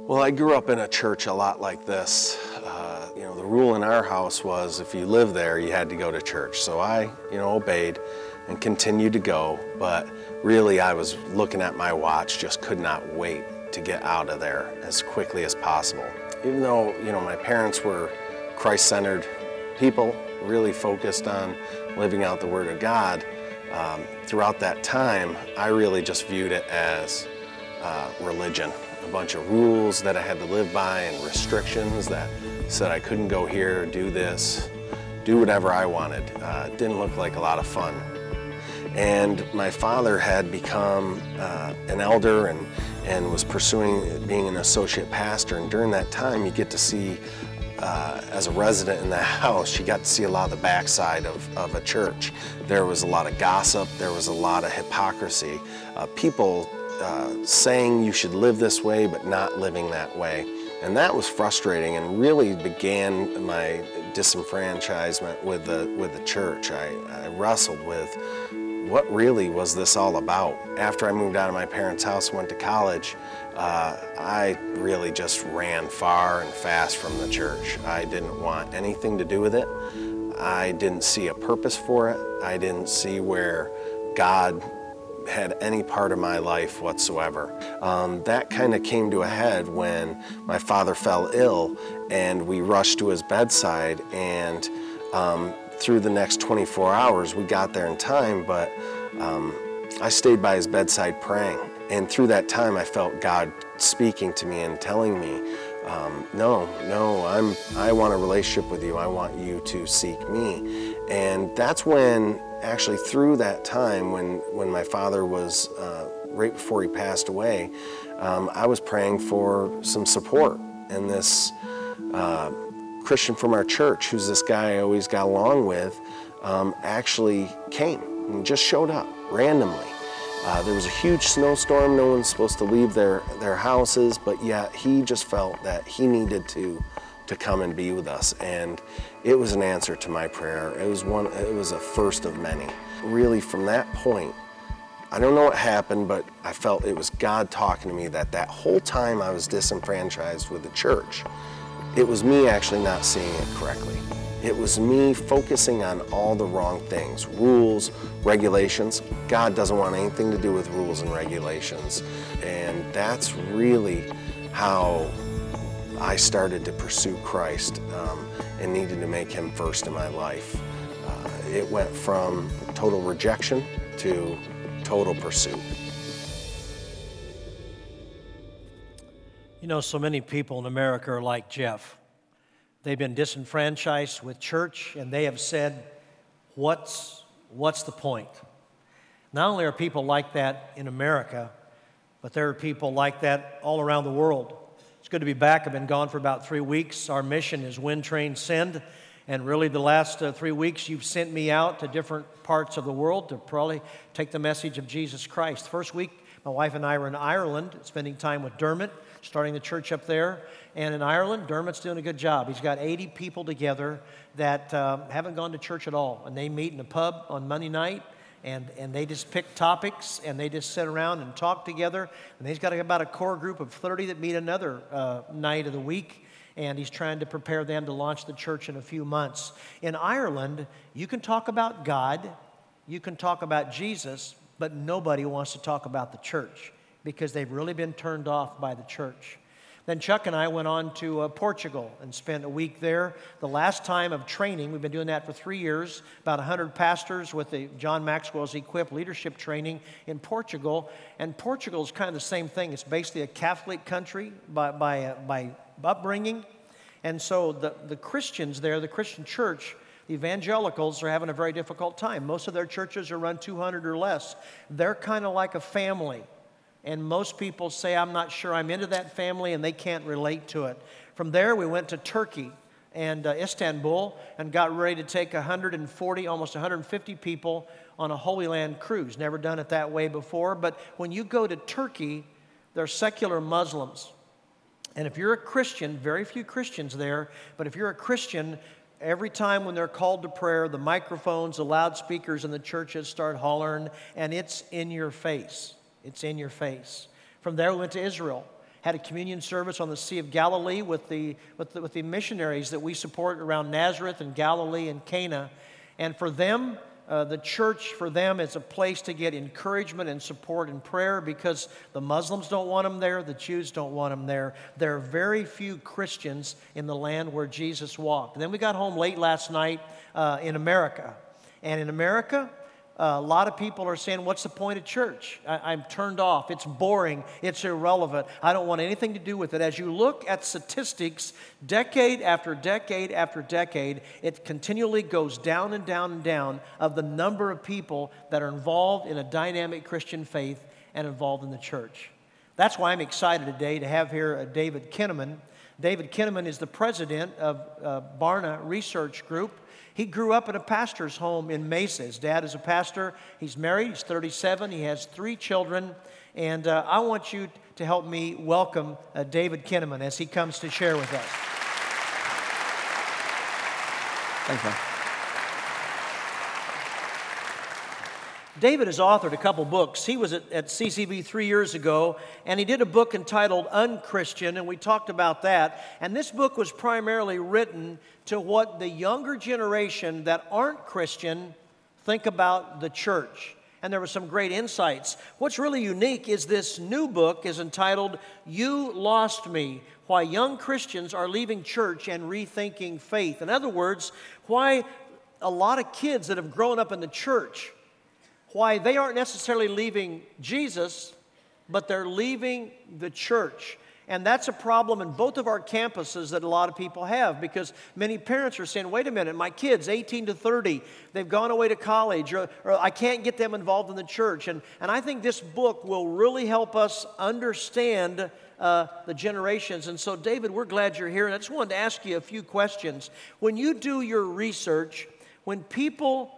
Well, I grew up in a church a lot like this. The rule in our house was if you lived there, you had to go to church. So I, obeyed and continued to go. But really, I was looking at my watch, just could not wait to get out of there as quickly as possible. Even though, my parents were Christ-centered people, really focused on living out the Word of God, throughout that time, I really just viewed it as religion. A bunch of rules that I had to live by and restrictions that said I couldn't go here, do this, do whatever I wanted. It didn't look like a lot of fun. And my father had become an elder and was pursuing being an associate pastor. And during that time, you get to see, as a resident in that house, you got to see a lot of the backside of a church. There was a lot of gossip. There was a lot of hypocrisy. People saying you should live this way, but not living that way. And that was frustrating and really began my disenfranchisement with the church. I wrestled with what really was this all about. After I moved out of my parents' house and went to college, I really just ran far and fast from the church. I didn't want anything to do with it. I didn't see a purpose for it. I didn't see where God had any part of my life whatsoever. That kind of came to a head when my father fell ill and we rushed to his bedside, and through the next 24 hours we got there in time, but I stayed by his bedside praying, and through that time I felt God speaking to me and telling me, I want a relationship with you. I want you to seek me. And that's when, actually through that time when my father was, right before he passed away, I was praying for some support. And this Christian from our church, who's this guy I always got along with, actually came and just showed up randomly. There was a huge snowstorm. No one's supposed to leave their houses, but yet he just felt that he needed to come and be with us. And it was an answer to my prayer. It was a first of many. Really, from that point, I don't know what happened, but I felt it was God talking to me that whole time I was disenfranchised with the church, it was me actually not seeing it correctly. It was me focusing on all the wrong things, rules, regulations. God doesn't want anything to do with rules and regulations. And that's really how I started to pursue Christ and needed to make him first in my life. It went from total rejection to total pursuit. So many people in America are like Jeff. They've been disenfranchised with church, and they have said, what's the point? Not only are people like that in America, but there are people like that all around the world. It's good to be back. I've been gone for about 3 weeks. Our mission is Win, Train, Send. And really the last 3 weeks, you've sent me out to different parts of the world to probably take the message of Jesus Christ. The first week, my wife and I were in Ireland, spending time with Dermot, starting the church up there. And in Ireland, Dermot's doing a good job. He's got 80 people together that haven't gone to church at all. And they meet in a pub on Monday night, and they just pick topics, and they just sit around and talk together. And he's got about a core group of 30 that meet another night of the week. And he's trying to prepare them to launch the church in a few months. In Ireland, you can talk about God, you can talk about Jesus, but nobody wants to talk about the church because they've really been turned off by the church. Then Chuck and I went on to Portugal and spent a week there. The last time of training, we've been doing that for 3 years, about 100 pastors with the John Maxwell's Equip leadership training in Portugal. And Portugal is kind of the same thing. It's basically a Catholic country by upbringing. And so the Christians there, the Christian church, the evangelicals are having a very difficult time. Most of their churches are run 200 or less. They're kind of like a family. And most people say, I'm not sure I'm into that family, and they can't relate to it. From there, we went to Turkey and Istanbul and got ready to take 140, almost 150 people on a Holy Land cruise. Never done it that way before. But when you go to Turkey, they're secular Muslims. And if you're a Christian, very few Christians there, but if you're a Christian, every time when they're called to prayer, the microphones, the loudspeakers in the churches start hollering, and it's in your face. It's in your face. From there, we went to Israel. had a communion service on the Sea of Galilee with the missionaries that we support around Nazareth and Galilee and Cana. And for them, the church for them is a place to get encouragement and support and prayer because the Muslims don't want them there, the Jews don't want them there. There are very few Christians in the land where Jesus walked. And then we got home late last night in America. And in America, a lot of people are saying, what's the point of church? I'm turned off. It's boring. It's irrelevant. I don't want anything to do with it. As you look at statistics, decade after decade after decade, it continually goes down and down and down of the number of people that are involved in a dynamic Christian faith and involved in the church. That's why I'm excited today to have here David Kinnaman. David Kinnaman is the president of Barna Research Group. He grew up in a pastor's home in Mesa. His dad is a pastor. He's married. He's 37. He has 3 children. And I want you to help me welcome David Kinnaman as he comes to share with us. Thanks, man. David has authored a couple books. He was at CCB 3 years ago, and he did a book entitled Unchristian, and we talked about that. And this book was primarily written to what the younger generation that aren't Christian think about the church. And there were some great insights. What's really unique is this new book is entitled You Lost Me, Why Young Christians Are Leaving Church and Rethinking Faith. In other words, why a lot of kids that have grown up in the church, why they aren't necessarily leaving Jesus, but they're leaving the church. And that's a problem in both of our campuses that a lot of people have because many parents are saying, wait a minute, my kids, 18 to 30, they've gone away to college or I can't get them involved in the church. And I think this book will really help us understand the generations. And so, David, we're glad you're here. And I just wanted to ask you a few questions. When you do your research, when people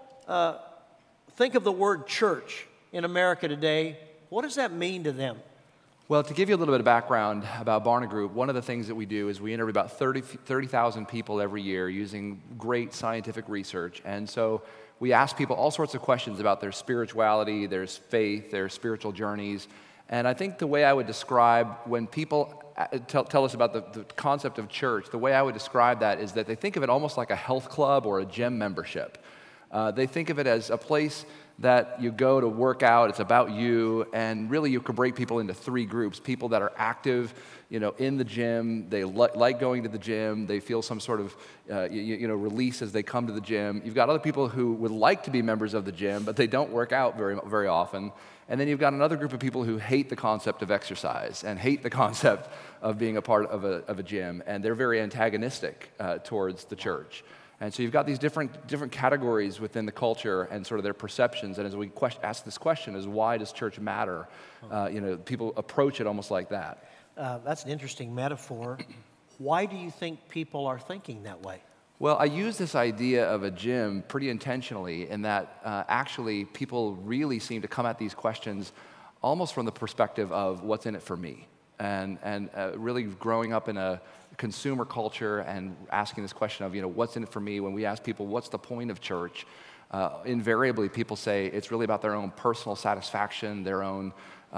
think of the word church in America today, what does that mean to them? Well, to give you a little bit of background about Barna Group, one of the things that we do is we interview about 30,000 people every year using great scientific research. And so we ask people all sorts of questions about their spirituality, their faith, their spiritual journeys. And I think the way I would describe when people tell us about the concept of church, the way I would describe that is that they think of it almost like a health club or a gym membership. They think of it as a place that you go to work out. It's about you, and really you could break people into 3 groups. People that are active, in the gym. They like going to the gym. They feel some sort of, release as they come to the gym. You've got other people who would like to be members of the gym, but they don't work out very, very often. And then you've got another group of people who hate the concept of exercise and hate the concept of being a part of a gym, and they're very antagonistic towards the church. And so you've got these different categories within the culture and sort of their perceptions. And as we ask this question, is why does church matter? People approach it almost like that. That's an interesting metaphor. Why do you think people are thinking that way? Well, I use this idea of a gym pretty intentionally in that actually people really seem to come at these questions almost from the perspective of what's in it for me. And really growing up in a consumer culture and asking this question of, what's in it for me? When we ask people, what's the point of church? Invariably, people say it's really about their own personal satisfaction, their own,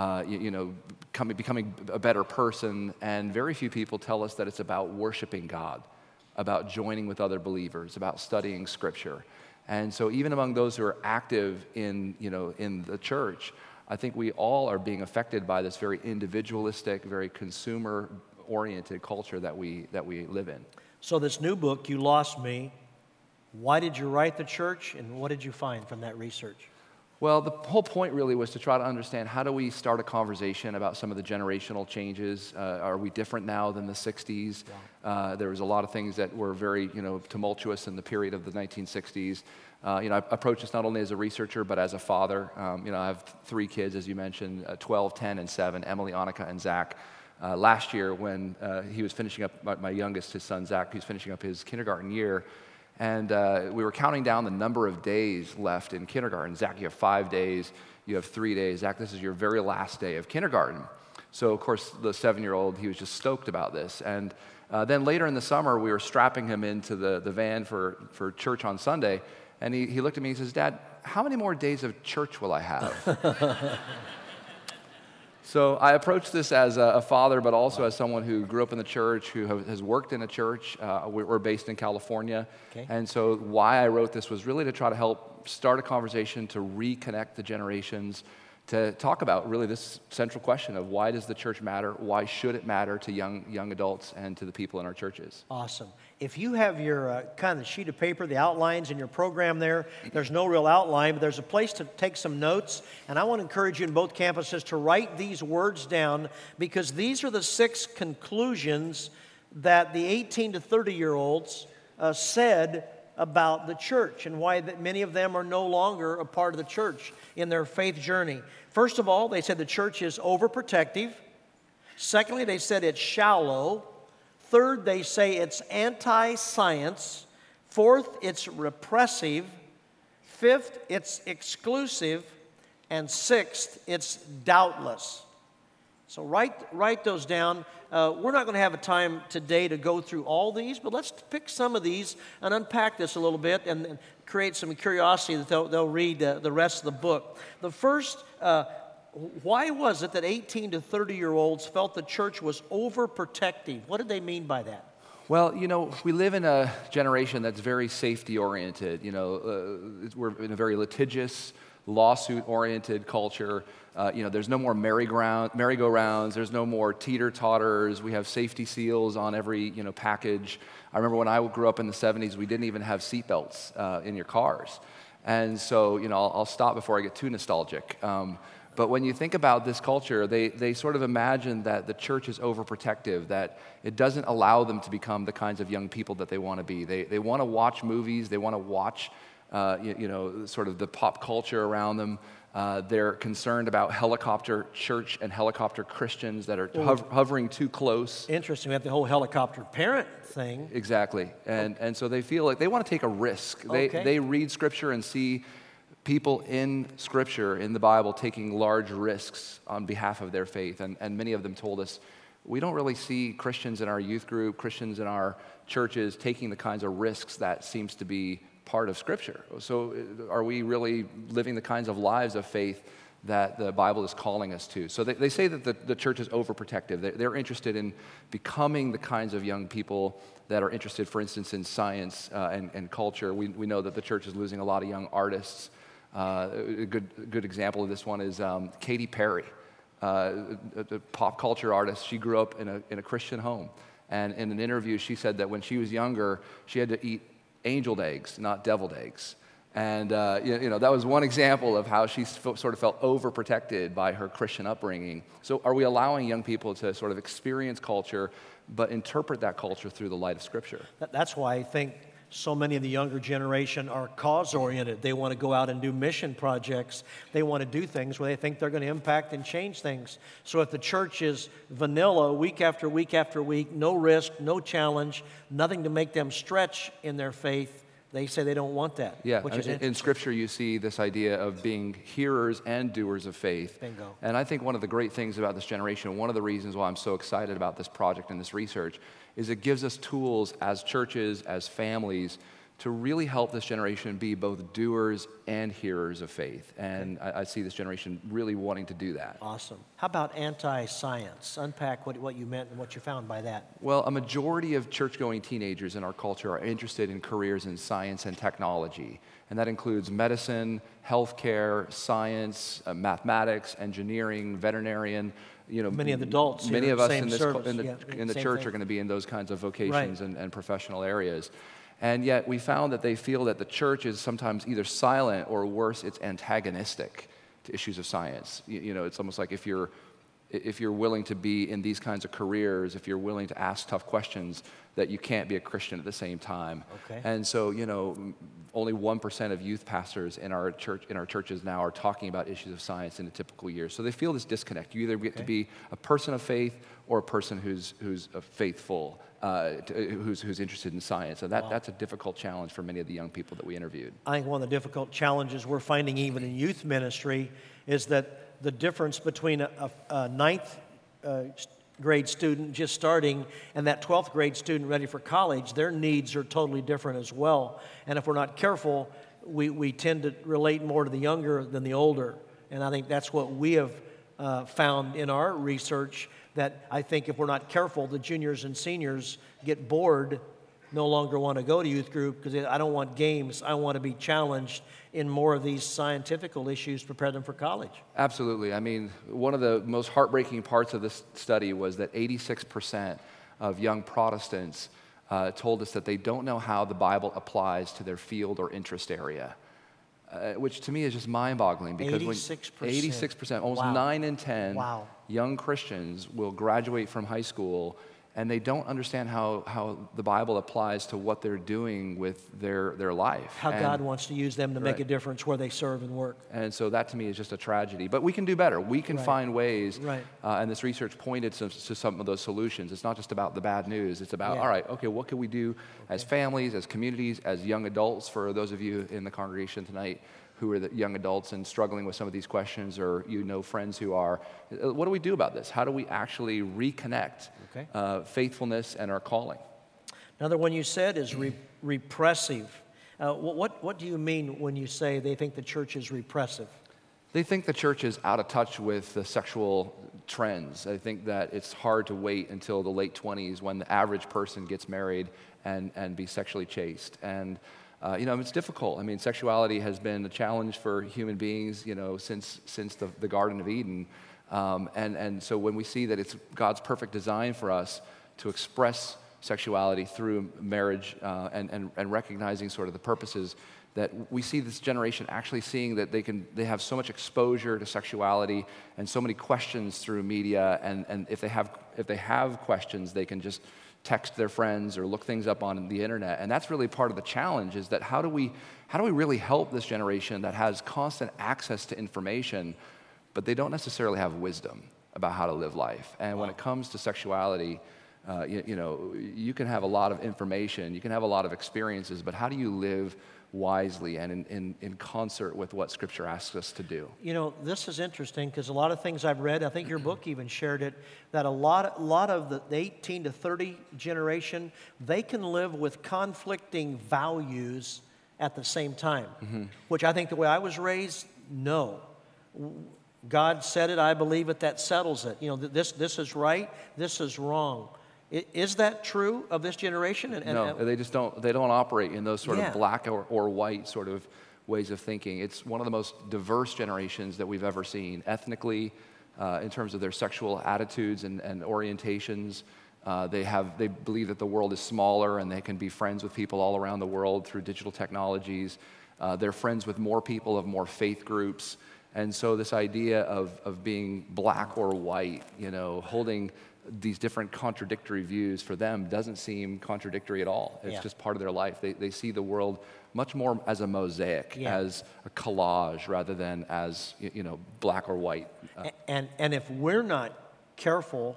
becoming a better person. And very few people tell us that it's about worshiping God, about joining with other believers, about studying Scripture. And so even among those who are active in the church, I think we all are being affected by this very individualistic, very consumer-oriented culture that we live in. So this new book, You Lost Me, why did you write the church, and what did you find from that research? Well, the whole point really was to try to understand how do we start a conversation about some of the generational changes. Are we different now than the 60s? Yeah. There was a lot of things that were very tumultuous in the period of the 1960s. I approach this not only as a researcher, but as a father. I have 3 kids, as you mentioned, 12, 10, and 7, Emily, Annika, and Zach. Last year, when he was finishing up, my youngest, his son, Zach, he was finishing up his kindergarten year, and we were counting down the number of days left in kindergarten. Zach, you have 5 days, you have 3 days. Zach, this is your very last day of kindergarten. So, of course, the 7-year-old, he was just stoked about this. And then later in the summer, we were strapping him into the van for church on Sunday, and he looked at me and he says, "Dad, how many more days of church will I have?" So I approach this as a father, but also as someone who grew up in the church, who has worked in a church. We're based in California. Okay. And so why I wrote this was really to try to help start a conversation to reconnect the generations, to talk about really this central question of why does the church matter? Why should it matter to young adults and to the people in our churches? Awesome. If you have your kind of sheet of paper, the outlines in your program there's no real outline, but there's a place to take some notes. And I want to encourage you in both campuses to write these words down, because these are the 6 conclusions that the 18 to 30-year-olds said about the church, and why that many of them are no longer a part of the church in their faith journey. First of all, they said the church is overprotective. Secondly, they said it's shallow. Third, they say it's anti-science. Fourth, it's repressive. Fifth, it's exclusive. And sixth, it's doubtless. So write those down. We're not going to have a time today to go through all these, but let's pick some of these and unpack this a little bit and create some curiosity that they'll read the rest of the book. The first, why was it that 18 to 30-year-olds felt the church was overprotective? What did they mean by that? Well, we live in a generation that's very safety-oriented. We're in a very litigious, lawsuit-oriented culture. There's no more merry-go-rounds. There's no more teeter-totters. We have safety seals on every, package. I remember when I grew up in the 70s, we didn't even have seatbelts in your cars. And so, I'll stop before I get too nostalgic. But when you think about this culture, they sort of imagine that the church is overprotective, that it doesn't allow them to become the kinds of young people that they want to be. They want to watch movies. They want to watch, sort of the pop culture around them. They're concerned about helicopter church and helicopter Christians that are hovering too close. Interesting. We have the whole helicopter parent thing. Exactly. And so they feel like they want to take a risk. They read Scripture and see people in Scripture, in the Bible, taking large risks on behalf of their faith. And many of them told us, we don't really see Christians in our youth group, Christians in our churches taking the kinds of risks that seems to be part of Scripture. So are we really living the kinds of lives of faith that the Bible is calling us to? So they say that the church is overprotective. They're interested in becoming the kinds of young people that are interested, for instance, in science and culture. We know that the church is losing a lot of young artists. A good example of this one is Katy Perry, a pop culture artist. She grew up in a Christian home. And in an interview, she said that when she was younger, she had to eat angeled eggs, not deviled eggs. And that was one example of how she sort of felt overprotected by her Christian upbringing. So are we allowing young people to sort of experience culture, but interpret that culture through the light of Scripture? That's why I think so many of the younger generation are cause-oriented. They want to go out and do mission projects. They want to do things where they think they're going to impact and change things. So if the church is vanilla week after week after week, no risk, no challenge, nothing to make them stretch in their faith, they say they don't want that. Yeah, which is in Scripture you see this idea of being hearers and doers of faith. Bingo. And I think one of the great things about this generation, one of the reasons why I'm so excited about this project and this research, is it gives us tools as churches, as families, to really help this generation be both doers and hearers of faith. And I see this generation really wanting to do that. Awesome. How about anti-science? Unpack what you meant and what you found by that. Well, a majority of church-going teenagers in our culture are interested in careers in science and technology. And that includes medicine, healthcare, science, mathematics, engineering, veterinarian. Many of the adults many here, of us same in service. the Same church thing. are going to be in those kinds of vocations Right. and professional areas. And yet we found that they feel that the church is sometimes either silent or worse, it's antagonistic to issues of science. It's almost like if you're willing to be in these kinds of careers, if you're willing to ask tough questions, that you can't be a Christian at the same time. Okay. And so, only 1% of youth pastors in our churches now are talking about issues of science in a typical year. So they feel this disconnect. You either get to be a person of faith or a person who's faithful, who's interested in science. And that's a difficult challenge for many of the young people that we interviewed. I think one of the difficult challenges we're finding even in youth ministry is that the difference between a ninth grade student just starting and that 12th grade student ready for college, their needs are totally different as well. And if we're not careful, we tend to relate more to the younger than the older. And I think that's what we have found in our research that I think if we're not careful, the juniors and seniors get bored, no longer want to go to youth group because I don't want games. I want to be challenged in more of these scientific issues to prepare them for college. Absolutely. I mean, one of the most heartbreaking parts of this study was that 86% of young Protestants told us that they don't know how the Bible applies to their field or interest area, which to me is just mind-boggling because 86%, almost Wow. 9 in 10 Wow. young Christians will graduate from high school and they don't understand how the Bible applies to what they're doing with their life. How God wants to use them to make a difference where they serve and work. And so that to me is just a tragedy. But we can do better. We can find ways, Right. And this research pointed to some of those solutions. It's not just about the bad news. It's about, Yeah. all right, okay, what can we do as families, as communities, as young adults, for those of you in the congregation tonight who are the young adults and struggling with some of these questions, or you know friends who are. What do we do about this? How do we actually reconnect faithfulness and our calling? Another one you said is repressive. What do you mean when you say they think the church is repressive? They think the church is out of touch with the sexual trends. I think that it's hard to wait until the late 20s when the average person gets married and be sexually chaste. And it's difficult. I mean, sexuality has been a challenge for human beings, since the Garden of Eden. And so when we see that it's God's perfect design for us to express sexuality through marriage and recognizing sort of the purposes, that we see this generation actually seeing that they have so much exposure to sexuality and so many questions through media, and if they have questions, they can just text their friends or look things up on the internet. And that's really part of the challenge, is that how do we really help this generation that has constant access to information, but they don't necessarily have wisdom about how to live life. And when it comes to sexuality, you can have a lot of information, you can have a lot of experiences, but how do you live wisely and in concert with what Scripture asks us to do? This is interesting because a lot of things I've read, I think your book even shared it, that a lot of the 18 to 30 generation, they can live with conflicting values at the same time, which I think the way I was raised, no. God said it, I believe it, that settles it. This is right, this is wrong. Is that true of this generation? No, they don't operate in those sort Yeah. of black or white sort of ways of thinking. It's one of the most diverse generations that we've ever seen, ethnically, in terms of their sexual attitudes and orientations. They believe that the world is smaller and they can be friends with people all around the world through digital technologies. They're friends with more people of more faith groups. And so this idea of being black or white, holding these different contradictory views, for them doesn't seem contradictory at all. It's just part of their life. They see the world much more as a mosaic, as a collage, rather than as black or white. And if we're not careful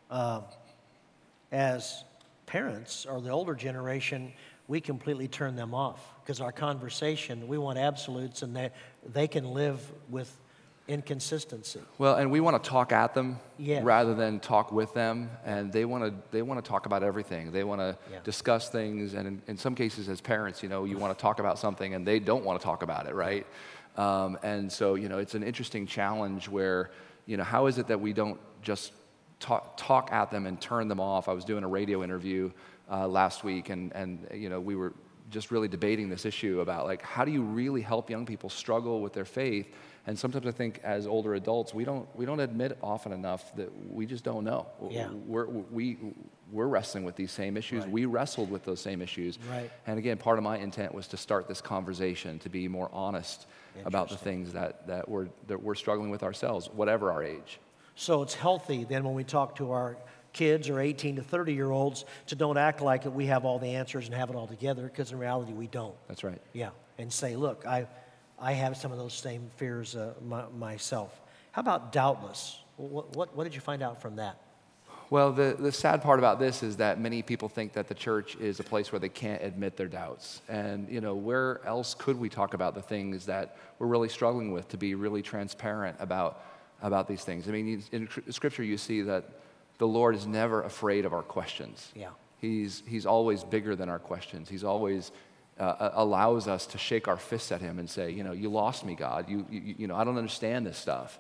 as parents or the older generation, we completely turn them off because our conversation, we want absolutes, and they can live with inconsistency. Well, and we want to talk at them Yes. rather than talk with them, and they want to talk about everything. They want to discuss things, and in some cases, as parents, you want to talk about something, and they don't want to talk about it, right? And so, it's an interesting challenge where, how is it that we don't just talk at them and turn them off? I was doing a radio interview last week, and we were just really debating this issue about, like, how do you really help young people struggle with their faith? And sometimes I think as older adults, we don't admit often enough that we just don't know. Yeah. We're wrestling with these same issues. Right. We wrestled with those same issues. Right. And again, part of my intent was to start this conversation, to be more honest about the things that we're struggling with ourselves, whatever our age. So it's healthy then when we talk to our kids or 18 to 30-year-olds to don't act like we have all the answers and have it all together, because in reality we don't. That's right. Yeah, and say, look, I have some of those same fears myself. How about doubtless? What did you find out from that? Well, the sad part about this is that many people think that the church is a place where they can't admit their doubts. And, where else could we talk about the things that we're really struggling with, to be really transparent about these things? I mean, in Scripture you see that the Lord is never afraid of our questions. Yeah. He's always bigger than our questions. He's always allows us to shake our fists at him and say, you lost me, God. I don't understand this stuff.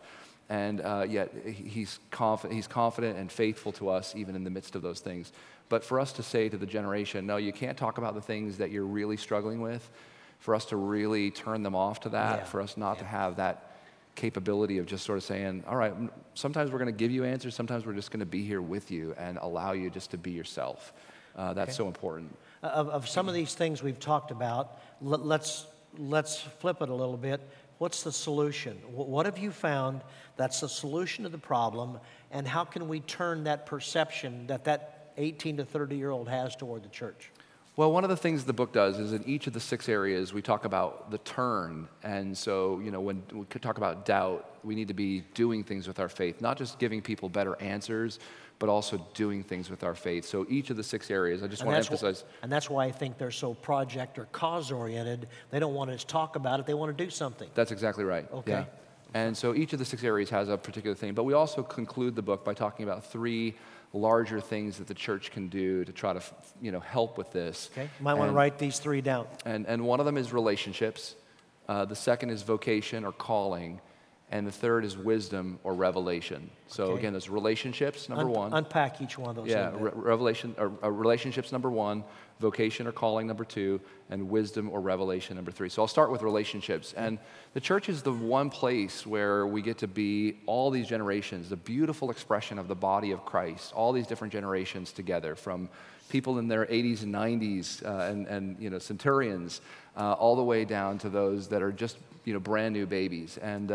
And yet he's confident and faithful to us even in the midst of those things. But for us to say to the generation, no, you can't talk about the things that you're really struggling with, for us to really turn them off to that, Yeah. for us not to have that capability of just sort of saying, all right, sometimes we're going to give you answers, sometimes we're just going to be here with you and allow you just to be yourself. That's so important. Of some of these things we've talked about, let's flip it a little bit. What's the solution? What have you found that's the solution to the problem, and how can we turn that perception that 18 to 30-year-old has toward the church? Well, one of the things the book does is in each of the 6 areas, we talk about the turn. And so, when we could talk about doubt, we need to be doing things with our faith, not just giving people better answers, but also doing things with our faith. So each of the 6 areas, I just want to emphasize. And that's why I think they're so project or cause-oriented. They don't want to just talk about it. They want to do something. That's exactly right. Okay. Yeah. And so each of the 6 areas has a particular thing. But we also conclude the book by talking about 3 larger things that the church can do to try to, help with this. Okay. You might want to write these 3 down. And one of them is relationships. The second is vocation or calling. And the third is wisdom or revelation. So Okay. again, there's relationships, number 1. Unpack each one of those. Yeah, a little bit. relationships, number 1, vocation or calling, number 2, and wisdom or revelation, number 3. So I'll start with relationships. And the church is the one place where we get to be all these generations, the beautiful expression of the body of Christ, all these different generations together, from people in their 80s and 90s and centurions, all the way down to those that are just brand new babies. And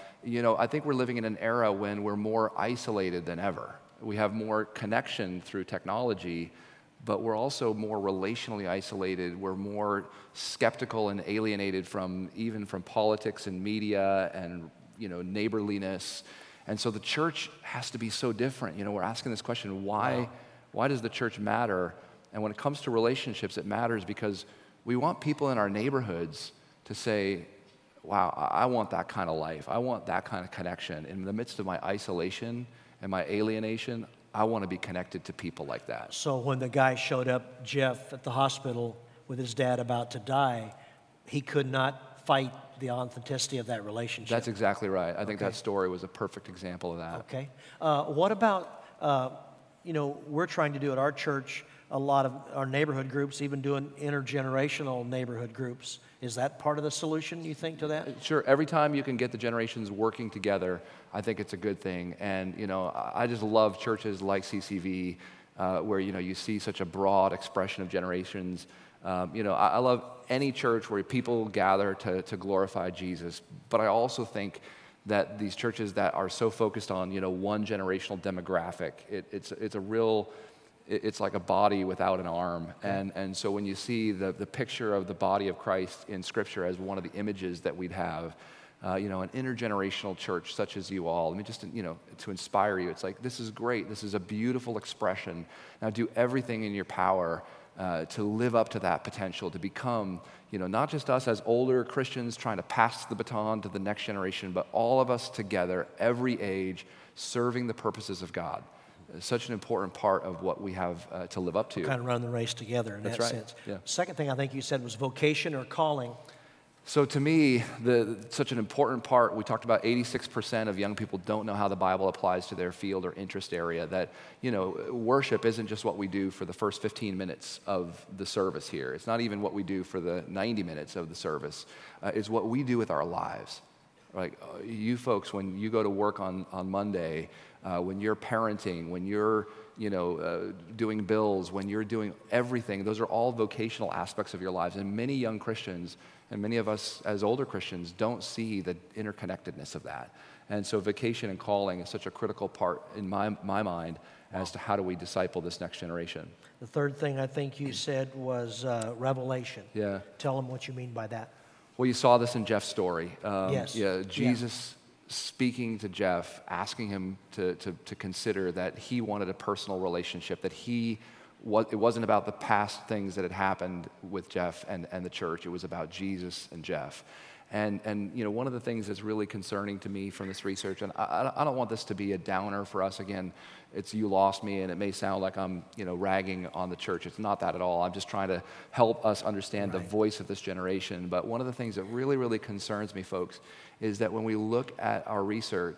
I think we're living in an era when we're more isolated than ever. We have more connection through technology, but we're also more relationally isolated. We're more skeptical and alienated from politics and media and neighborliness. And so the church has to be so different. We're asking this question, why does the church matter? And when it comes to relationships, it matters because we want people in our neighborhoods to say, wow, I want that kind of life. I want that kind of connection. In the midst of my isolation and my alienation, I want to be connected to people like that. So when the guy showed up, Jeff, at the hospital with his dad about to die, he could not fight the authenticity of that relationship. That's exactly right. I think that story was a perfect example of that. Okay. What about, we're trying to do at our church, a lot of our neighborhood groups, even doing intergenerational neighborhood groups. Is that part of the solution, you think, to that? Sure. Every time you can get the generations working together, I think it's a good thing. And, I just love churches like CCV, where, you see such a broad expression of generations. I love any church where people gather to glorify Jesus. But I also think that these churches that are so focused on, one generational demographic, it's like a body without an arm. And so when you see the picture of the body of Christ in Scripture as one of the images that we'd have, an intergenerational church such as you all, I mean, just to inspire you, it's like, this is great. This is a beautiful expression. Now do everything in your power to live up to that potential, to become, not just us as older Christians trying to pass the baton to the next generation, but all of us together, every age, serving the purposes of God. Such an important part of what we have to live up to. Kind of run the race together in That's that right. sense. Yeah. Second thing I think you said was vocation or calling. So to me, such an important part, we talked about 86% of young people don't know how the Bible applies to their field or interest area, that, worship isn't just what we do for the first 15 minutes of the service here. It's not even what we do for the 90 minutes of the service. It's what we do with our lives. Like you folks, when you go to work on Monday, when you're parenting, when you're doing bills, when you're doing everything, those are all vocational aspects of your lives. And many young Christians, and many of us as older Christians, don't see the interconnectedness of that. And so vocation and calling is such a critical part in my mind as to how do we disciple this next generation. The third thing I think you said was revelation. Yeah. Tell them what you mean by that. Well, you saw this in Jeff's story. Yes. Yeah, Jesus speaking to Jeff, asking him to consider that he wanted a personal relationship, that it wasn't about the past things that had happened with Jeff and the church. It was about Jesus and Jeff. And one of the things that's really concerning to me from this research, and I don't want this to be a downer for us. Again, it's you lost me, and it may sound like I'm ragging on the church. It's not that at all. I'm just trying to help us understand the voice of this generation. But one of the things that really, really concerns me, folks, is that when we look at our research,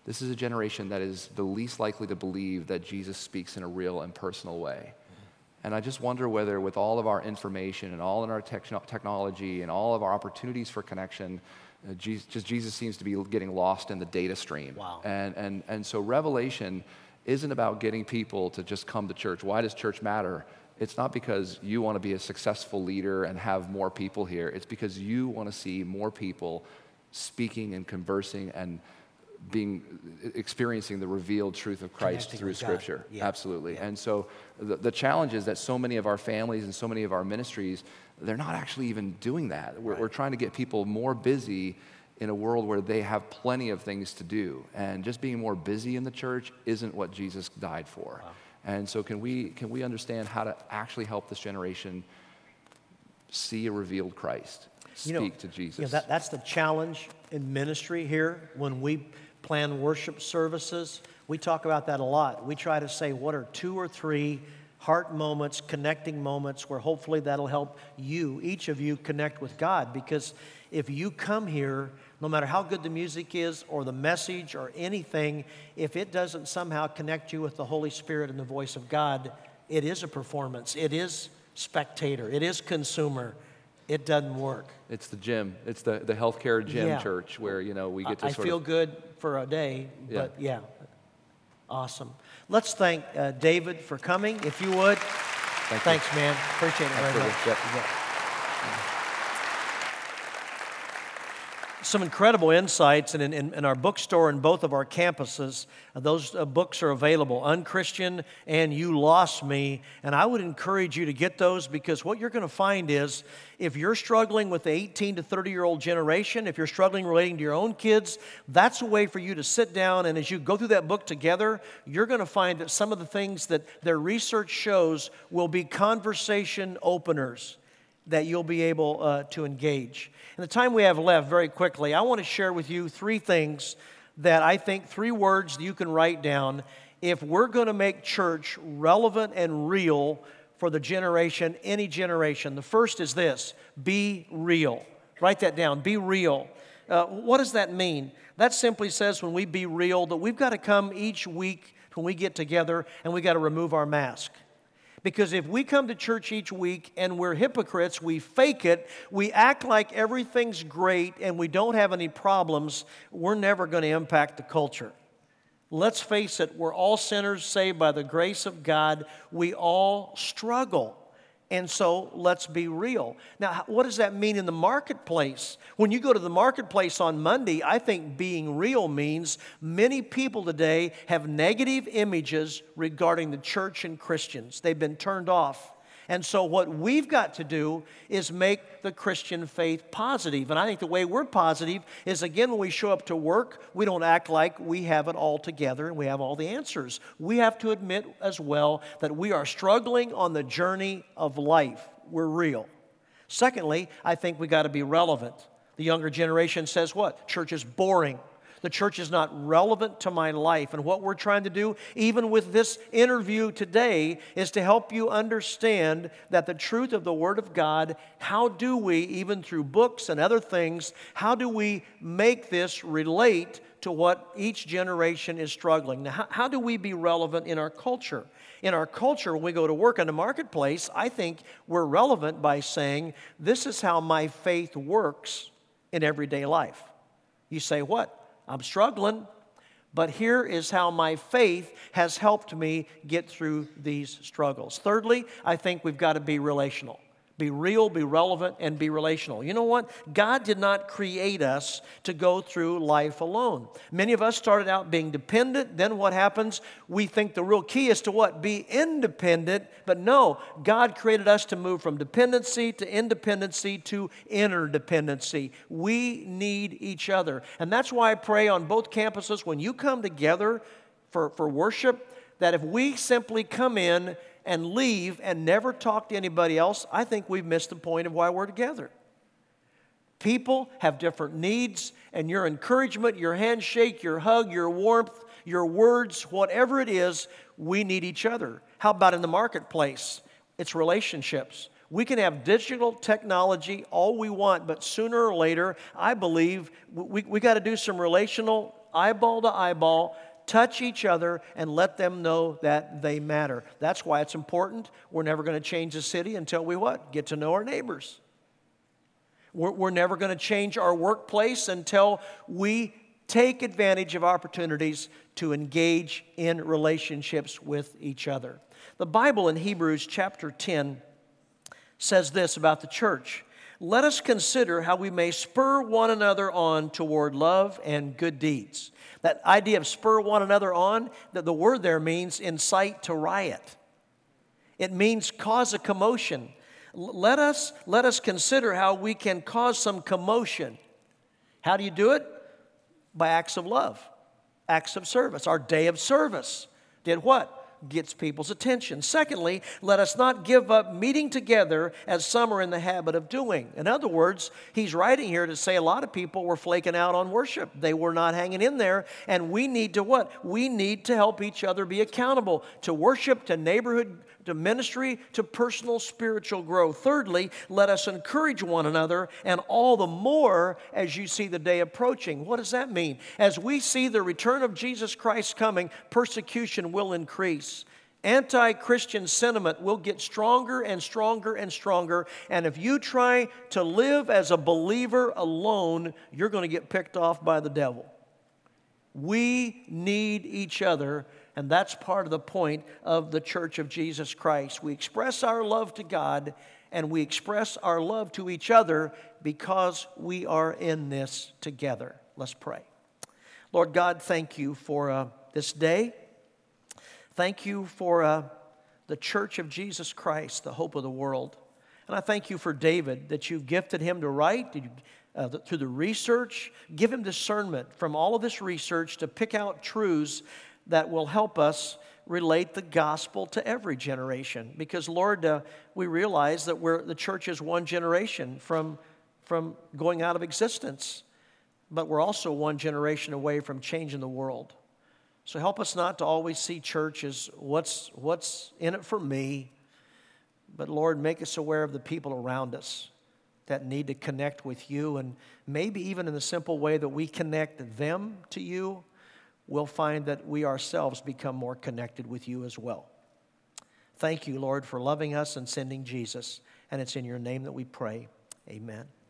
This is a generation that is the least likely to believe that Jesus speaks in a real and personal way. And I just wonder whether with all of our information and all of our technology and all of our opportunities for connection, Jesus seems to be getting lost in the data stream. Wow. And so Revelation isn't about getting people to just come to church. Why does church matter? It's not because you want to be a successful leader and have more people here. It's because you want to see more people speaking and conversing and experiencing the revealed truth of Christ Connecting through with God. Scripture. Yeah. Absolutely. Yeah. And so the challenge is that so many of our families and so many of our ministries, they're not actually even doing that. We're trying to get people more busy in a world where they have plenty of things to do. And just being more busy in the church isn't what Jesus died for. Wow. And so can we understand how to actually help this generation see a revealed Christ, speak to Jesus? That's the challenge in ministry here. When we plan worship services, we talk about that a lot. We try to say, what are 2 or 3 heart moments, connecting moments, where hopefully that'll help you, each of you, connect with God. Because if you come here, no matter how good the music is or the message or anything, if it doesn't somehow connect you with the Holy Spirit and the voice of God, it is a performance. It is spectator. It is consumer. It doesn't work. It's the gym. It's the healthcare gym Yeah. church where, we get to I feel good for a day, but yeah. Awesome. Let's thank David for coming, if you would. Thanks, man. Appreciate it very much. Yep. Yeah. Some incredible insights, and in our bookstore in both of our campuses, those books are available, Unchristian and You Lost Me, and I would encourage you to get those, because what you're going to find is, if you're struggling with the 18 to 30-year-old generation, if you're struggling relating to your own kids, that's a way for you to sit down, and as you go through that book together, you're going to find that some of the things that their research shows will be conversation openers that you'll be able to engage. In the time we have left, very quickly, I want to share with you 3 things that I think, 3 words that you can write down if we're going to make church relevant and real for the generation, any generation. The first is this: be real. Write that down, be real. What does that mean? That simply says, when we be real, that we've got to come each week when we get together and we got to remove our mask. Because if we come to church each week and we're hypocrites, we fake it, we act like everything's great and we don't have any problems, we're never going to impact the culture. Let's face it, we're all sinners saved by the grace of God. We all struggle. And so let's be real. Now, what does that mean in the marketplace? When you go to the marketplace on Monday, I think being real means many people today have negative images regarding the church and Christians. They've been turned off. And so what we've got to do is make the Christian faith positive. And I think the way we're positive is, again, when we show up to work, we don't act like we have it all together and we have all the answers. We have to admit as well that we are struggling on the journey of life. We're real. Secondly, I think we got to be relevant. The younger generation says what? Church is boring. The church is not relevant to my life. And what we're trying to do, even with this interview today, is to help you understand that the truth of the Word of God, how do we, even through books and other things, how do we make this relate to what each generation is struggling? Now, how do we be relevant in our culture? In our culture, when we go to work in the marketplace, I think we're relevant by saying, this is how my faith works in everyday life. You say, what? I'm struggling, but here is how my faith has helped me get through these struggles. Thirdly, I think we've got to be relational. Be real, be relevant, and be relational. You know what? God did not create us to go through life alone. Many of us started out being dependent. Then what happens? We think the real key is to what? Be independent. But no, God created us to move from dependency to independency to interdependency. We need each other. And that's why I pray on both campuses, when you come together for worship, that if we simply come in and leave and never talk to anybody else, I think we've missed the point of why we're together. People have different needs, and your encouragement, your handshake, your hug, your warmth, your words, whatever it is, we need each other. How about in the marketplace? It's relationships. We can have digital technology all we want, but sooner or later, I believe we got to do some relational eyeball to eyeball, touch each other, and let them know that they matter. That's why it's important. We're never going to change the city until we what? Get to know our neighbors. We're never going to change our workplace until we take advantage of opportunities to engage in relationships with each other. The Bible in Hebrews chapter 10 says this about the church. Let us consider how we may spur one another on toward love and good deeds. That idea of spur one another on, that the word there means incite to riot. It means cause a commotion. Let us consider how we can cause some commotion. How do you do it? By acts of love, acts of service. Our day of service did what? Gets people's attention. Secondly, let us not give up meeting together as some are in the habit of doing. In other words, he's writing here to say a lot of people were flaking out on worship. They were not hanging in there. And we need to what? We need to help each other be accountable to worship, to neighborhood, to ministry, to personal spiritual growth. Thirdly, let us encourage one another, and all the more as you see the day approaching. What does that mean? As we see the return of Jesus Christ coming, persecution will increase. Anti-Christian sentiment will get stronger and stronger and stronger. And if you try to live as a believer alone, you're going to get picked off by the devil. We need each other. And that's part of the point of the Church of Jesus Christ. We express our love to God, and we express our love to each other because we are in this together. Let's pray. Lord God, thank you for this day. Thank you for the Church of Jesus Christ, the hope of the world. And I thank you for David, that you've gifted him to write, through the research. Give him discernment from all of this research to pick out truths that will help us relate the gospel to every generation. Because, Lord, we realize that the church is one generation from going out of existence, but we're also one generation away from changing the world. So help us not to always see church as what's in it for me, but, Lord, make us aware of the people around us that need to connect with you, and maybe even in the simple way that we connect them to you, we'll find that we ourselves become more connected with you as well. Thank you, Lord, for loving us and sending Jesus. And it's in your name that we pray. Amen.